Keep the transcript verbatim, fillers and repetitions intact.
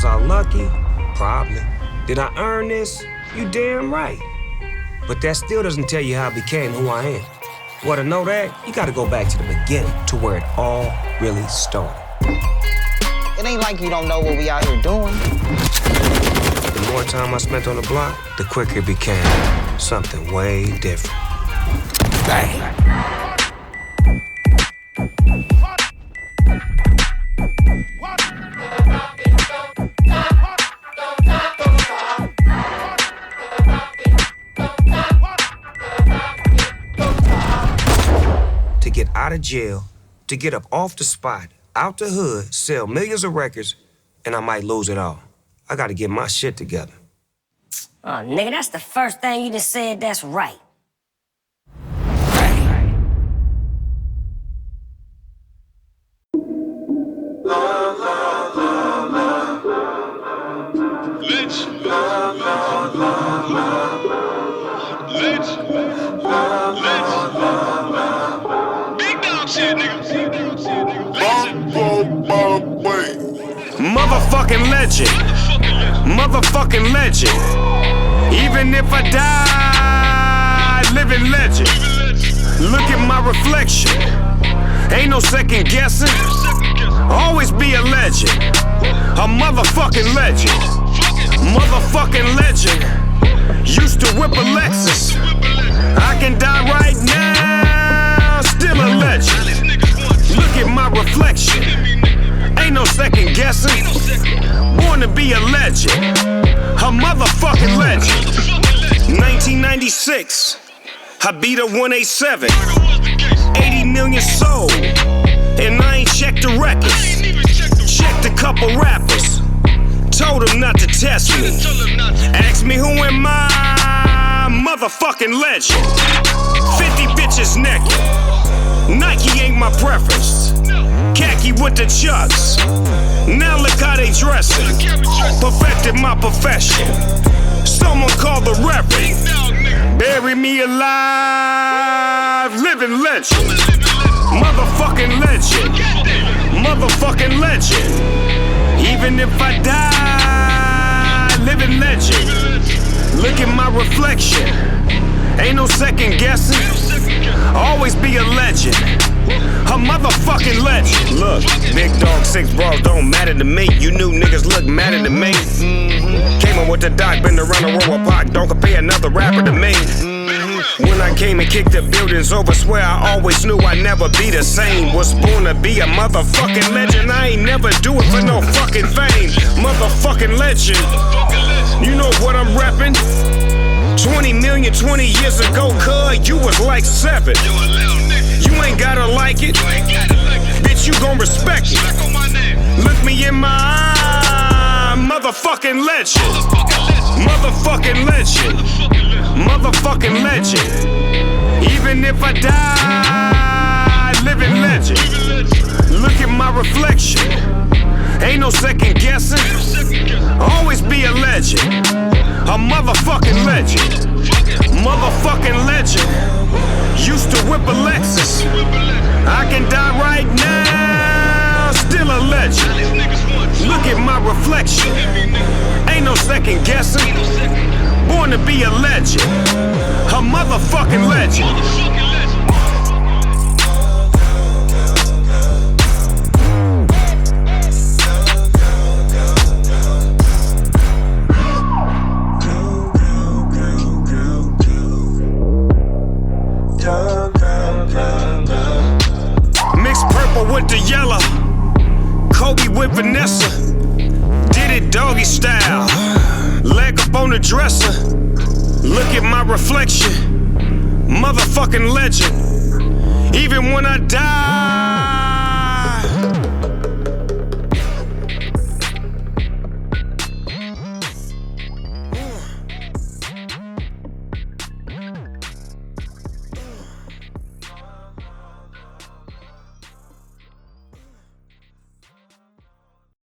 Was I lucky? Probably. Did I earn this? You damn right. But that still doesn't tell you how I became who I am. Well, to know that, you gotta go back to the beginning, to where it all really started. It ain't like you don't know what we out here doing. The more time I spent on the block, the quicker it became something way different. Bang! To get out of jail, to get up off the spot, out the hood, sell millions of records, and I might lose it all. I gotta get my shit together. Oh, nigga, that's the first thing you just said that's right. Motherfucking legend. Motherfucking legend. Even if I die, living legend. Look at my reflection. Ain't no second guessing. Always be a legend. A motherfucking legend. Motherfucking legend. Used to whip a Lexus. I can die right now, still a legend. Look at my reflection. Ain't no second guessing. Born to be a legend. A motherfucking legend. nineteen ninety-six, I beat a one eighty-seven. eighty million sold, and I ain't checked the records. Checked a couple rappers, told them not to test me. Asked me who am I, motherfucking legend. fifty bitches naked. Nike ain't my preference. Khaki with the chucks. Now look how they dressing. Perfected my profession. Someone call the reverend. Bury me alive. Living legend. Motherfucking legend. Motherfucking legend. Even if I die, living legend. Look at my reflection. Ain't no second guessing. Always be a legend. A motherfucking legend. Look, big dog, six bras don't matter to me. You new niggas look madder to me. Mm-hmm. Came on with the doc, been around the road with Pac. Don't compare another rapper to me. Mm-hmm. When I came and kicked the buildings over, swear I always knew I'd never be the same. Was born to be a motherfucking legend. I ain't never do it for no fucking fame. Motherfucking legend. You know what I'm reppin'? twenty million twenty years ago, cuz you was like seven. You ain't gotta like it, bitch, you gon' respect it. Look me in my eye, motherfucking legend. Motherfucking legend. Motherfucking legend. Even if I die, living legend. Look at my reflection. Ain't no second guessing. Always be a legend. A motherfucking legend. Motherfucking legend. Used to whip a Lexus. I can die right now, still a legend. Look at my reflection. Ain't no second guessing. Born to be a legend. A motherfucking legend. With the yellow, Kobe with Vanessa, did it doggy style, leg up on the dresser. Look at my reflection, motherfucking legend. Even when I die,